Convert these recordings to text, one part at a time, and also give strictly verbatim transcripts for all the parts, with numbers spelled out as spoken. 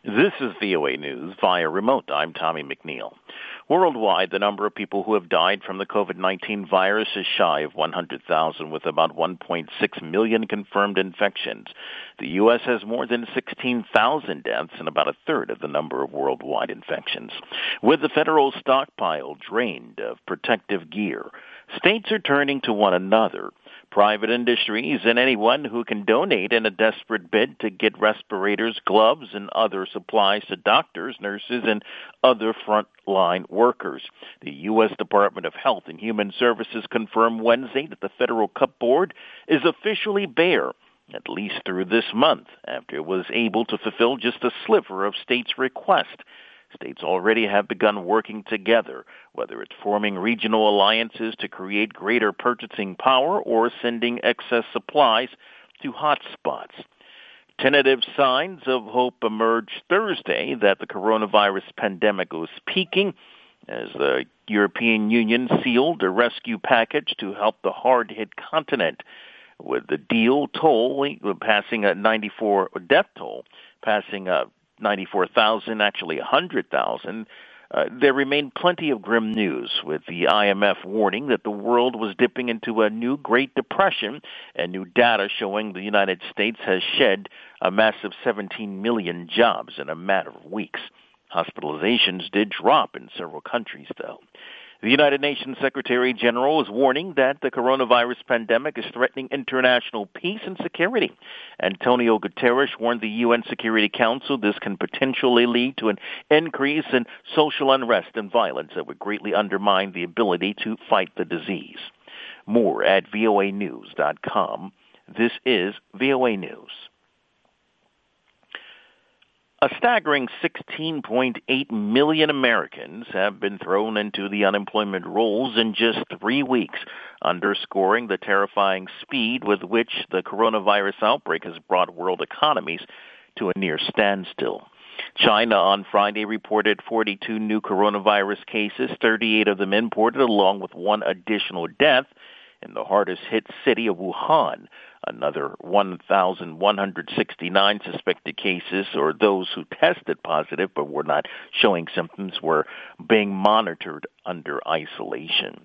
This is V O A News via remote. I'm Tommy McNeil. Worldwide, the number of people who have died from the COVID nineteen virus is shy of one hundred thousand, with about one point six million confirmed infections. The U S has more than sixteen thousand deaths and about a third of the number of worldwide infections. With the federal stockpile drained of protective gear, states are turning to one another. Private industries and anyone who can donate in a desperate bid to get respirators, gloves, and other supplies to doctors, nurses, and other frontline workers. The U S Department of Health and Human Services confirmed Wednesday that the federal cupboard is officially bare, at least through this month, after it was able to fulfill just a sliver of states' request. States already have begun working together, whether it's forming regional alliances to create greater purchasing power or sending excess supplies to hotspots. Tentative signs of hope emerged Thursday that the coronavirus pandemic was peaking as the European Union sealed a rescue package to help the hard-hit continent, with the deal toll passing a ninety-four death toll, passing a ninety-four thousand, actually one hundred thousand. Uh, there remained plenty of grim news, with the I M F warning that the world was dipping into a new Great Depression, and new data showing the United States has shed a massive seventeen million jobs in a matter of weeks. Hospitalizations did drop in several countries, though. The United Nations Secretary General is warning that the coronavirus pandemic is threatening international peace and security. Antonio Guterres warned the U N Security Council this can potentially lead to an increase in social unrest and violence that would greatly undermine the ability to fight the disease. More at V O A news dot com. This is V O A News. A staggering sixteen point eight million Americans have been thrown into the unemployment rolls in just three weeks, underscoring the terrifying speed with which the coronavirus outbreak has brought world economies to a near standstill. China on Friday reported forty-two new coronavirus cases, thirty-eight of them imported, along with one additional death in the hardest-hit city of Wuhan. Another one thousand one hundred sixty-nine suspected cases, or those who tested positive but were not showing symptoms, were being monitored under isolation.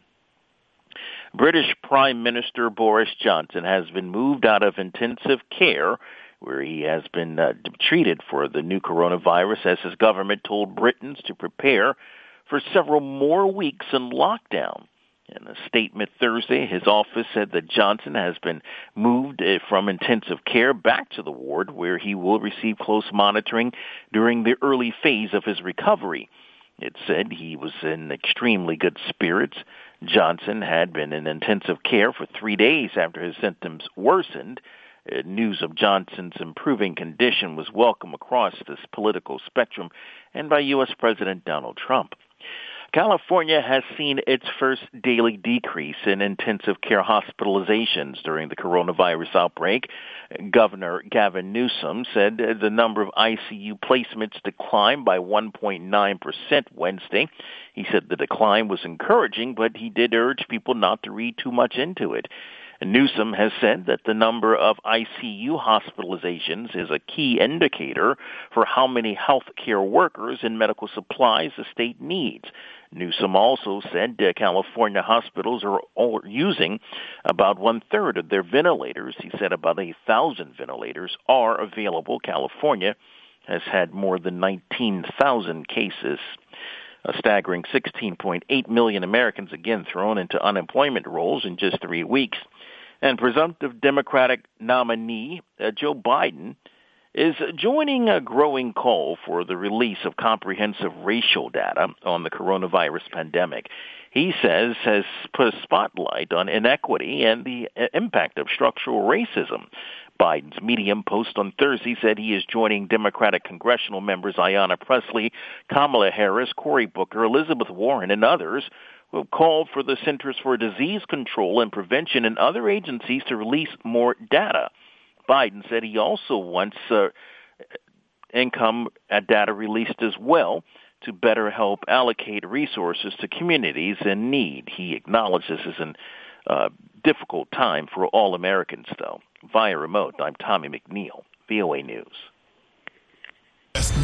British Prime Minister Boris Johnson has been moved out of intensive care, where he has been uh, treated for the new coronavirus, as his government told Britons to prepare for several more weeks in lockdown. In a statement Thursday, his office said that Johnson has been moved from intensive care back to the ward, where he will receive close monitoring during the early phase of his recovery. It said he was in extremely good spirits. Johnson had been in intensive care for three days after his symptoms worsened. Uh, news of Johnson's improving condition was welcome across this political spectrum and by U S President Donald Trump. California has seen its first daily decrease in intensive care hospitalizations during the coronavirus outbreak. Governor Gavin Newsom said the number of I C U placements declined by one point nine percent Wednesday. He said the decline was encouraging, but he did urge people not to read too much into it. Newsom has said that the number of I C U hospitalizations is a key indicator for how many health care workers and medical supplies the state needs. Newsom also said that California hospitals are all using about one-third of their ventilators. He said about a thousand ventilators are available. California has had more than nineteen thousand cases. A staggering sixteen point eight million Americans again thrown into unemployment rolls in just three weeks. And presumptive Democratic nominee uh, Joe Biden is joining a growing call for the release of comprehensive racial data on the coronavirus pandemic. He says has put a spotlight on inequity and the impact of structural racism. Biden's Medium post on Thursday said he is joining Democratic congressional members Ayanna Pressley, Kamala Harris, Cory Booker, Elizabeth Warren, and others who have called for the Centers for Disease Control and Prevention and other agencies to release more data. Biden said he also wants uh, income data released as well to better help allocate resources to communities in need. He acknowledges this is a uh, difficult time for all Americans, though. Via remote, I'm Tommy McNeil, V O A News.